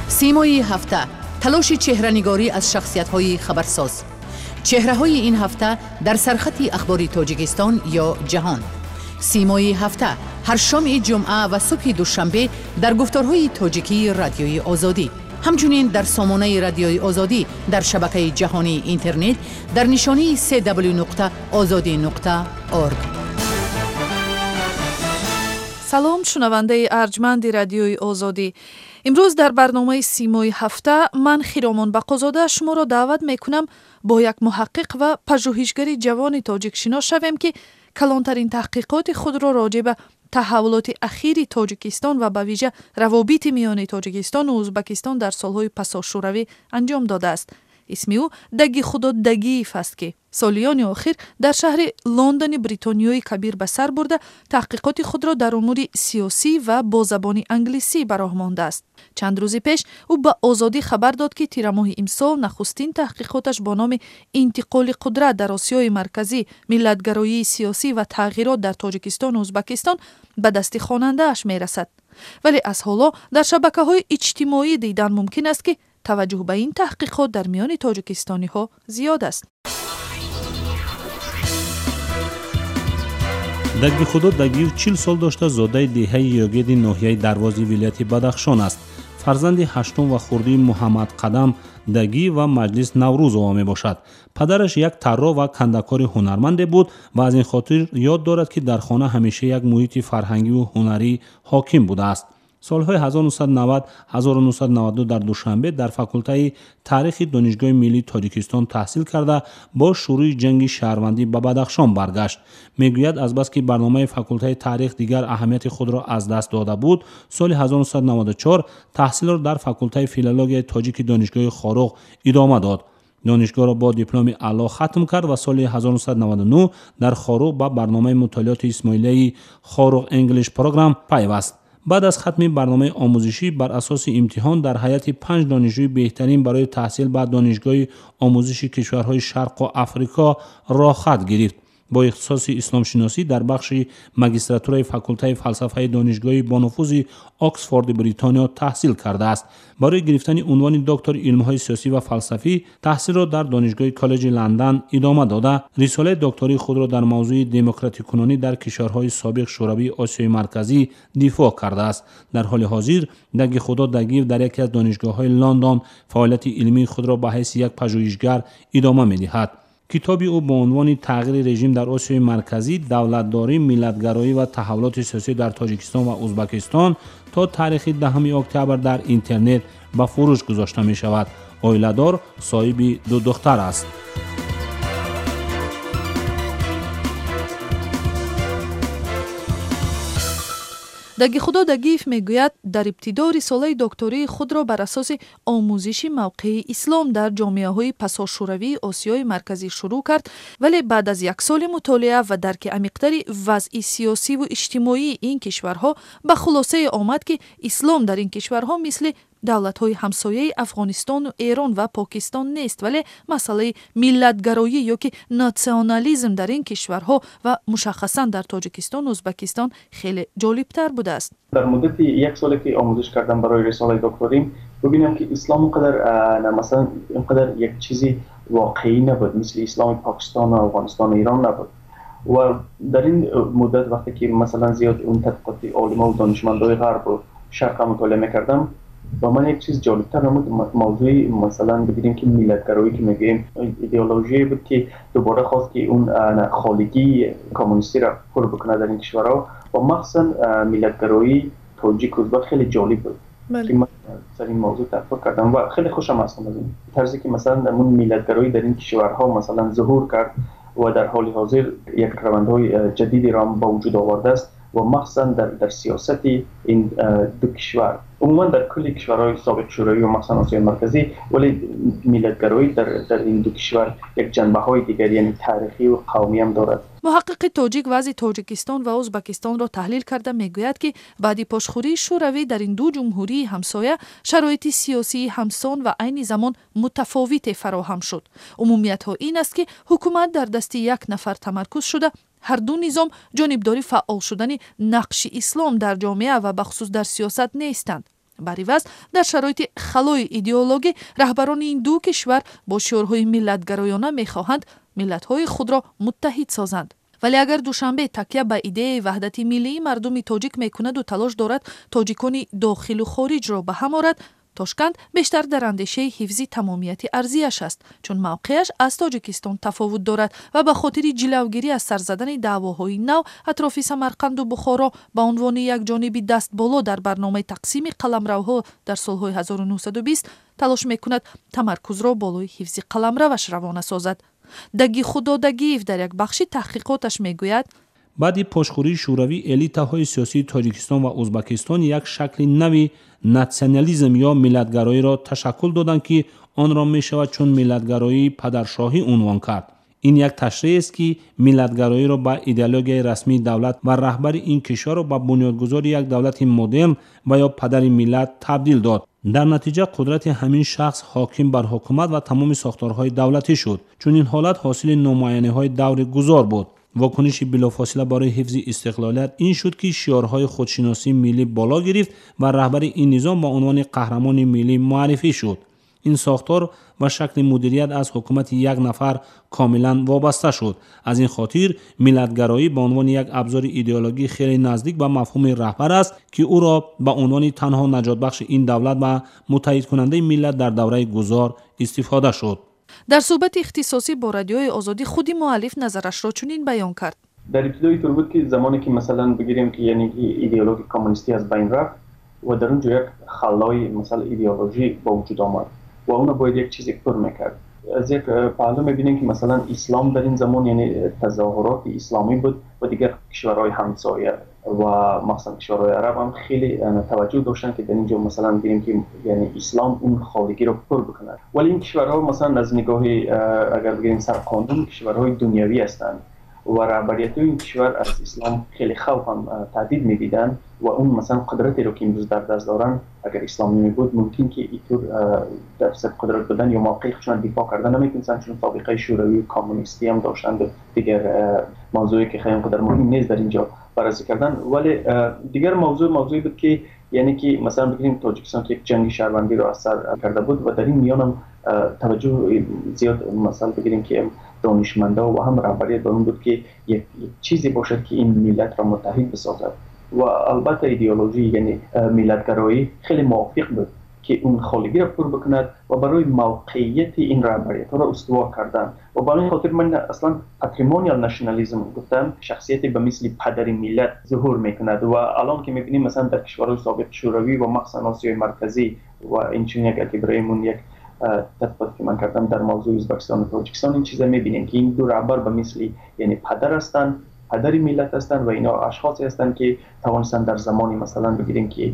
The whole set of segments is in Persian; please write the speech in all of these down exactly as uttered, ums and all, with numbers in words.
سیمای هفته، تلاش چهره‌نگاری از شخصیت‌های خبرساز. چهره‌های این هفته در سرخط اخباری تاجیکستان یا جهان. سیمای هفته هر شام جمعه و صبح دوشنبه در گفتارهای تاجیکی رادیوی آزادی. همچنین در سامانه رادیوی آزادی در شبکه جهانی اینترنت در نشانی سه دبلیو نقطه آزادی نقطه اورگ. سلام شنونده ارجمند رادیوی آزادی. امروز در برنامه سیمای هفته من خیرامان بقازاده شما را دعوت میکنم با یک محقق و پژوهشگر جوان تاجیک شناس شویم که کلانترین تحقیقات خود را راجع به تحولات اخیر تاجیکستان و به ویژه روابط میان تاجیکستان و ازبکستان در سالهای پساشوروی انجام داده است. اسم او دگی خدا دگیف است که سالیان آخر در شهر لندن بریتانیای کبیر به سر برده تحقیقات خود را در امور سیاسی و با زبان انگلیسی به راه مانده است. چند روز پیش او به آزادی خبر داد که تیر ماه امسال نخستین تحقیقاتش با نام انتقال قدرت در آسیای مرکزی، ملتگرایی سیاسی و تغییرات در تاجیکستان و ازبکستان به دست خواننده اش می رسد. ولی از حالا در شبکه‌های اجتماعی دیدن ممکن است که توجه به این تحقیقات در میان تاجیکستانی ها زیاد است. دگی خدا دگیو چهل سال داشته، زاده دهه یاگید ناحیه دروازی ولایت بدخشان است. فرزند هشتم و خردی محمد قدم دگی و مجلس نوروز او می باشد. پدرش یک طراح و کنده‌کار هنرمند بود و از این خاطر یاد دارد که در خانه همیشه یک محیط فرهنگی و هنری حاکم بوده است. سالهای هزار و نهصد و نود هزار و نهصد و نود و دو در دوشنبه در فاکولته تاریخ دانشگاه ملی تاجیکستان تحصیل کرده با شروع جنگ شهروندی به بدخشان برگشت. میگوید از بس که برنامه فاکولته تاریخ دیگر اهمیت خود را از دست داده بود، سال هزار و نهصد و نود و چهار تحصیل را در فاکولته فیلولوژی تاجیک دانشگاه خاروق ادامه داد. دانشگاه را با دیپلم اعلی ختم کرد و سال هزار و نهصد و نود و نه در خاروق به برنامه مطالعات اسماعیلی خاروق انگلیش پروگرام پیوست. بعد از ختم برنامه آموزشی بر اساس امتحان در هیئت پنج دانشجوی بهترین برای تحصیل به دانشگاه آموزشی کشورهای شرق و آفریقا راه خط گرفت. با اختصاص اسلام شناسی در بخش ماجستراتور فاکولته فلسفه دانشگاه با نفوذ آکسفورد بریتانیا تحصیل کرده است. برای گرفتن عنوان دکتر علوم‌های سیاسی و فلسفی تحصیل را در دانشگاه کالج لندن ادامه داده، رساله دکتری خود را در موضوع دموکراتیک کنونی در کشورهای سابق شوروی آسیای مرکزی دفاع کرده است. در حال حاضر دگی خدا دگیو در یکی از دانشگاه‌های لندن فعالیت علمی خود را به حیث یک پژوهشگر ادامه می‌دهد. کتابی او با عنوان تغییر رژیم در آسیای مرکزی، دولتداری، ملتگرایی و تحولات سیاسی در تاجیکستان و ازبکستان تا تاریخ دهم اکتبر در اینترنت به فروش گذاشته می شود. عائله‌دار، صاحب دو دختر است. دگی خدا دگیف میگوید در ابتدا رساله دکتری خود را بر اساس آموزش موقع اسلام در جامعه‌های پساشوروی آسیای مرکزی شروع کرد، ولی بعد از یک سال مطالعه و درک عمیق‌تر وضع سیاسی و اجتماعی این کشورها به خلاصه آمد که اسلام در این کشورها مثل دولت‌های همسایه افغانستان و ایران و پاکستان نیست، ولی مسئله ملتگرایی یا که ناسیونالیسم در این کشورها و مشخصاً در تاجیکستان و ازبکستان خیلی جالبتر بوده است. در مدت یک سالی که آموزش کردم برای رساله دکتریم ببینم که اسلام اونقدر مثلا اینقدر یک چیزی واقعی نبود، مثل اسلام پاکستان و افغانستان و ایران نبود. و در این مدت وقتی که مثلا زیاد اون تحقیقات علما و دانشمندای غرب و شرق مطالعه می‌کردم، با من یک چیز جالبتر نمود. موضوع مثلا بگیریم که ملتگرایی که میگیم ایدئولوژی بود که دوباره خواست که اون خالگی کمونیستی را پر بکنه در این کشورها و مخصوصا ملتگرایی تاجیک و ازبک خیلی جالب بود. که من سر این موضوع تحقیق کردم و خیلی خوشم هستم از این طرزی که مثلا اون ملتگرایی در این کشورها مثلا ظهور کرد و در حال حاضر یک روندهای جدیدی را با وجود آورده است و مخصوصا در, در سیاست این دو کشور، عموما در کل کشورهای سابق شوروی و مخصوصا آسیای مرکزی، ولی ملتگرایی در, در این دو کشور یک جنبه های دیگر یعنی تاریخی و قومی هم دارد. محقق تاجیک وضع تاجیکستان و ازبکستان را تحلیل کرده میگوید که بعد پاشخوری شوروی در این دو جمهوری همسایه شرایط سیاسی همسان و عین زمان متفاوت فراهم شد. عمومیت ها این است که حکومت در دست یک نفر تمرکز شده، هر دو نظام جانبداری فعال شدن نقش اسلام در جامعه و بخصوص در سیاست نیستند. бар иваз дар шароити халои идеологӣ раҳбарони ин ду кишвар бо шиорҳои миллатгароёна мехоҳанд миллатҳои худро муттаҳид созанд. вале агар душанбе такя ба идеяи ваҳдати миллии мардуми тоҷик мекунаду талош дорад тоҷикони дохилу хориҷро ба ҳам орад, Тошканд бештар дар андешаи ҳифзи тамомияти арзияш аст, чун мавқеаш аз Тоҷикистон тафовут дорад ва ба хотири ҷилавгирӣ аз сар задани даъвоҳои нав атрофи Самарқанду Бухоро ба унвони якҷониби дастболо дар барномаи тақсими қаламравҳо дар солҳои ҳазору нуҳсаду бист талош мекунад тамаркузро болои ҳифзи қаламраваш равона созад. Даги Худо Дагиев дар як бахши таҳқиқоташ мегӯяд: баъди пошхӯрии шӯравӣ элитаҳои сиёсии Тоҷикистон ва Узбекистон як шакли нави натсионализм ё миллатгароиро ташаккул доданд, ки онро мешавад чун миллатгароии падаршоҳӣ унвон кард. ин як ташриҳест, ки миллатгароиро ба идеологияи расмии давлат ва раҳбари ин кишварро ба бунёдгузори як давлати модерн ва ё падари миллат табдил дод. дар натиҷа қудрати ҳамин шахс ҳоким бар ҳукумат ва тамоми сохторҳои давлатӣ шуд. чунин ҳолат ҳосили номуайяниҳои даври гузор буд. вокуниши билофосила барои ҳифзи истиқлолият ин шуд, ки шиорҳои худшиносии миллӣ боло гирифт ва раҳбари ин низом ба унвони қаҳрамони миллӣ муаррифӣ шуд. ин сохтор ва шакли мудирият аз ҳукумати як нафар комилан вобаста шуд. аз ин хотир миллатгароӣ ба унвони як абзори идеологӣ хеле наздик ба мафҳуми раҳбар аст, ки ӯро ба унвони танҳо наҷотбахши ин давлат ва муттаҳидкунандаи миллат дар давраи гузор истифода шуд. дар суҳбати ихтисосӣ бо радиои Озодӣ худи муаллиф назарашро чунин баён кард: در ابتدای طور بود که زمانی که مثلا بگیریم که یعنی ایدئولوژی کمونیستی از بین رفت و در اونجا یک خلای مثلا ایدئولوژی با وجود آمد و اون باید یک چیزی پر میکرد. از یک پهلو میبینیم که مثلا اسلام در این زمان یعنی تظاهرات اسلامی بود و دیگر کشورهای همسایه و مثلا کشورهای عرب هم خیلی توجه داشتن که در اینجا مثلا ببینیم که یعنی اسلام اون خالگی رو پر بکنه. ولی این کشورها مثلا از نگاه اگر بگیریم سرقانون کشورهای دنیوی هستند و رهبریت این کشور از اسلام خیلی خوف هم تهدید می‌دیدن و اون مثلا قدرتی رو که امروز در دست دارن اگر اسلامی می بود ممکن که اینطور در سر قدرت بودن یا موقعی خودشون دفاع کردن نمیتونن، چون سابقه شوروی کمونیستی هم داشتن و دیگر موضوعی که خیلی قدر مهم نیست در اینجا بررسی کردن. ولی دیگر موضوع موضوعی بود که یعنی که مثلا بگیم تاجیکستان که یک جنگ شهروندی رو از سر کرده بود و در این میان هم توجه زیاد مثلا بگیریم که دانشمنده و هم رهبریت به اون بود که یک چیزی باشد که این ملت را متحد بسازد و البته ایدئولوژی یعنی ملتگرایی خیلی موافق بود که اون خالگی را پر بکند و برای موقعیت این رهبریت ها را استوار کردن و برای این خاطر من اصلا پاتریمونیال نشنالیسم گفتم شخصیتی به مثل پدر ملت ظهور میکند و الان که میبینیم مثلا در کشورهای سابق شوروی و مخصوصا آسیای مرکزی و این چنین یک برایمون یک تطبیق که من کردم در موضوع ازبکستان و تاجیکستان این چیزا میبینیم که این دو رهبر به مثل یعنی پدر هستند، پدر ملت هستند و اینا اشخاصی هستند که توانستند در زمانی مثلا بگیریم که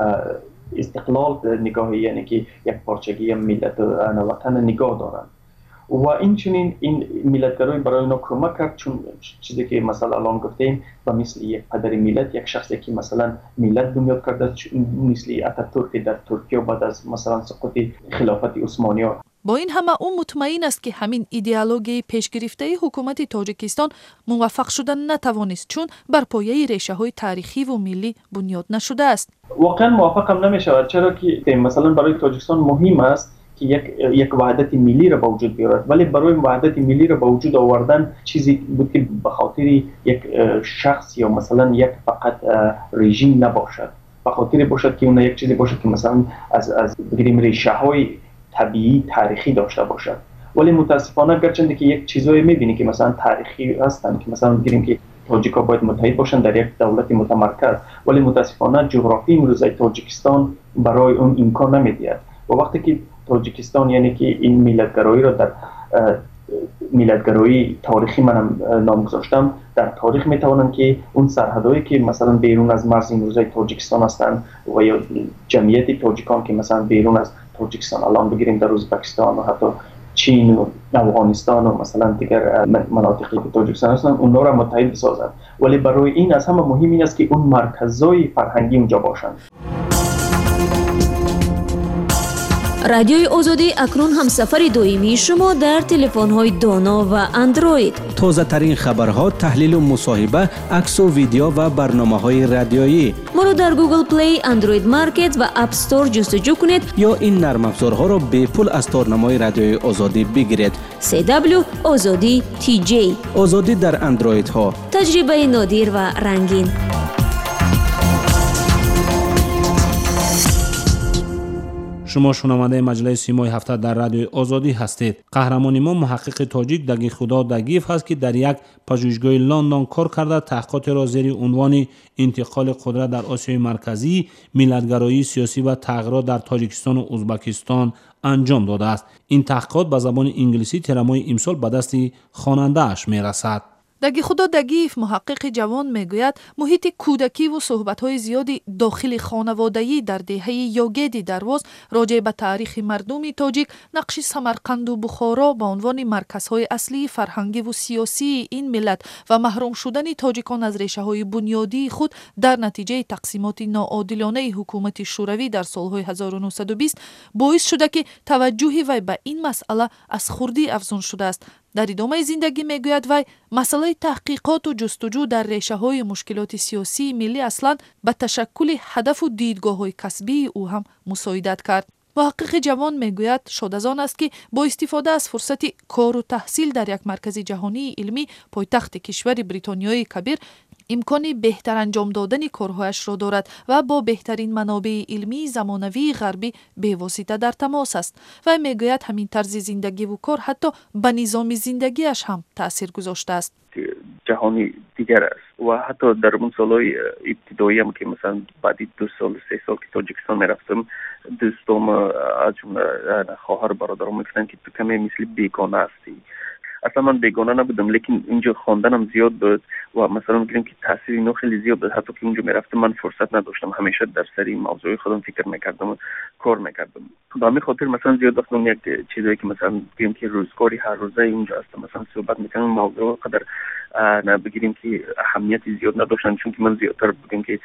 استقلال نگاه یعنی که یک پارچگی ملت و وطن نگاه دارند و این چنین این ملتگرایی برای اینا کمک کرد، چون چیزی که مثلا الان گفتیم با مثل یک پدر ملت یک شخصی که مثلا ملت بنیاد کرده مثل اتاتورک در ترکیه بعد از مثلا سقوط خلافت عثمانی‌ها. با این همه او مطمئن است که همین ایدئولوژی پیشگرفته حکومت تاجیکستان موفق شدن نتوانست، چون بر پایه ریشه‌های تاریخی و ملی بنیاد نشده است. واقعا موفق هم نمی‌شود، چرا که مثلا برای تاجیکستان مهم است که یک یک وحدت ملی را به وجود بیاورد، ولی برای وحدت ملی را به وجود آوردن چیزی بود که به خاطر یک شخص یا مثلا یک فقط رژیم نباشد، به خاطر باشد که اون یک چیزی باشد که مثلا از از بگیریم ریشه‌های طبیعی تاریخی داشته باشد. ولی متاسفانه گرچند که یک چیزایی می‌بینی که مثلا تاریخی هستند که مثلا بگیریم که تاجیک‌ها باید متحد باشند در یک دولت متمرکز، ولی متاسفانه جغرافی امروزی تاجیکستان برای اون امکان نمی‌دهد و وقتی که تاجیکستان یعنی که این ملتگرایی را در ملتگرایی تاریخی منم نام گذاشتم، در تاریخ میتوانند که اون سرحدهایی که مثلا بیرون از مرز امروزی تاجیکستان هستند و یا جمعیت تاجیکان که مثلا بیرون از تاجیکستان الان بگیریم در ازبکستان و حتی چین و افغانستان و مثلا دیگر مناطقی که تاجیکستان هستند اونها را متحد بسازند، ولی برای این از همه مهم این است که اون مرکزهای فرهنگی اونجا باشند. رادیوی آزادی اکنون هم سفر دائمی شما در تلفن‌های دانا و اندروید. تازه ترین خبرها، تحلیل و مصاحبه، عکس و ویدیو و برنامه‌های رادیویی. ما را در گوگل پلی، اندروید مارکت و اپ استور جستجو کنید یا این نرم افزارها را به پول از تارنمای رادیوی آزادی بگیرید. سی دبلیو آزادی تی جی. آزادی در اندروید ها. تجربه نادر و رنگین. شما شنونده مجله سیمای هفته در رادیو آزادی هستید. قهرمان ما محقق تاجیک دگی خدا دگیف هست که در یک پژوهشگاه لندن کار کرده تحقیقات را زیر عنوان انتقال قدرت در آسیای مرکزی، ملیت‌گرایی سیاسی و تغییرات در تاجیکستان و ازبکستان انجام داده است. این تحقیقات به زبان انگلیسی ترمای امسال به دست خواننده اش می رسد. دگی خدا دگیف محقق جوان میگوید محیط کودکی و صحبت‌های زیادی داخل خانوادگی در دهه یوگیدی درواز راجع به تاریخ مردم تاجیک، نقش سمرقند و بخارا به عنوان مرکزهای اصلی فرهنگی و سیاسی این ملت و محروم شدن تاجیکان از ریشه‌های بنیادی خود در نتیجه تقسیمات ناعادلانه حکومت شوروی در سال‌های هزار و نهصد و بیست باعث شده که توجه وی به این مسئله از خردی افزون شده است. در ادامه زندگی میگوید وی مسئله تحقیقات و جستجو در ریشه های مشکلات سیاسی ملی اصلا به تشکل هدف و دیدگاه های کسبی او هم مساعدت کرد. محقق جوان میگوید شاد از آن است که با استفاده از فرصت کار و تحصیل در یک مرکز جهانی علمی پایتخت کشور بریتانیای کبیر امکان بهتر انجام دادن کارهایش را دارد و با بهترین منابع علمی زمانوی غربی به واسطه در تماس است و میگوید همین طرز زندگی و کار حتی به نظام زندگیش هم تأثیر گذاشته است. جهانی دیگر است و حتی در اون سالهای ابتدایی هم که مثلا بعدی دو سال سه سال که تاجیکستان میرفتم، دوستام از جمله خواهر برادرام میگفتن که تو کمی مثل بیگانه هستی. اصلا من بیگانه نبودم، لیکن اینجا خواندنم زیاد بود و مثلا میگم که تاثیر اینو خیلی زیاد بود. حتی که اونجا میرفتم من فرصت نداشتم، همیشه در سری موضوع خودم فکر میکردم و کار میکردم. به همین خاطر مثلا زیاد وقتا یک چیزایی که مثلا بگیم که روزگاری هر روزه اینجا هست مثلا صحبت میکنم موضوع قدر نه بگیریم که اهمیت زیاد نداشتن، چون که من زیادتر بگم که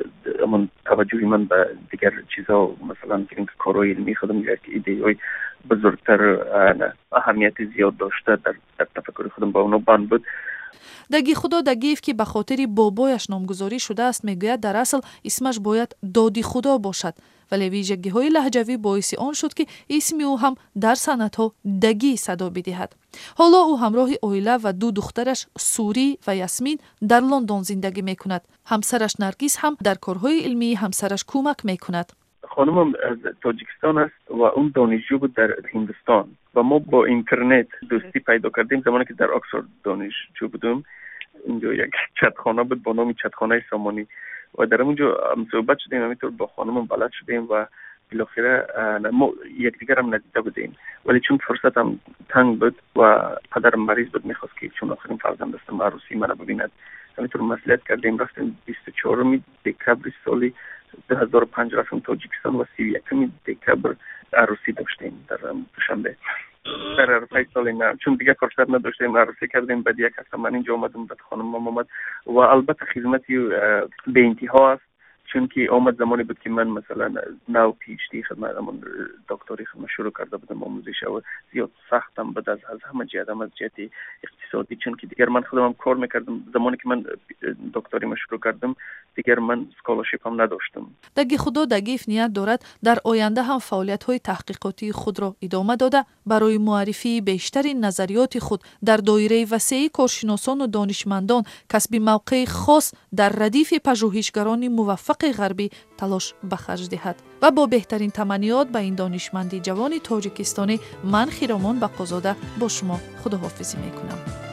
من توجهی من به دیگر چیزا مثلا بگیم که کارهای علمی خودم یک ایده‌های بزرگتر اهمیت زیاد داشته در, در تفکر خودم با اونا بند بود. دگی خدا دگیف که به خاطر بابایش نامگذاری شده است میگوید در اصل اسمش باید دادی خدا باشد، ولی ویژگی های لهجوی باعث آن شد که اسم او هم در سنت ها دگی صدا بدهد. حالا او همراه اویلا و دو دخترش سوری و یاسمین در لندن زندگی میکند. همسرش نرگس هم در کارهای علمی همسرش کمک میکند. خانمم از تاجیکستان است و اون دانشجو بود در هندوستان و ما با اینترنت دوستی پیدا کردیم زمانی که در اکسفورد دانشجو بودم. اینجا یک چتخانه بود با نام چتخانه سامانی و در اونجا صحبت شدیم، همینطور با خانمم بلد شدیم و بالاخره ما یکدیگر هم ندیده بودیم، ولی چون فرصت هم تنگ بود و پدرم مریض بود میخواست که چون آخرین فرزند هستم عروسی منو ببیند، همینطور مصلحت کردیم رفتیم بیست و چهارم دکبر سال دو هزار و پنج رفتم تاجیکستان و سی و یکم دکبر عروسی داشتیم در دوشنبه در عرفه سال نه، چون دیگه فرصت نداشتیم عروسی کردیم. بعد یک هفته من اینجا آمدم، بعد خانم آمد و البته خدمتی به انتها است، چون که آمد زمانی بود که من مثلا نو پی اچ دی خدمت من دکتری خدمت شروع کرده بودم آموزش و زیاد سختم بود از از همه جهت، هم از جهت اقتصادی، چون که دیگر من خودم کار میکردم. زمانی که من دکتری ما شروع کردم دیگر من اسکولارشیپ هم نداشتم. دگی خدا دگیف نیت دارد در آینده هم فعالیت های تحقیقاتی خود را ادامه داده برای معرفی بیشترین نظریات خود در دایره وسیع کارشناسان و دانشمندان کسب موقع خاص در ردیف پژوهشگران موفق غربی تلاش به خرج دهد و با بهترین تمنیات به این دانشمندی جوان تاجیکستانی من خیرامان بقازاده با شما خداحافظی میکنم.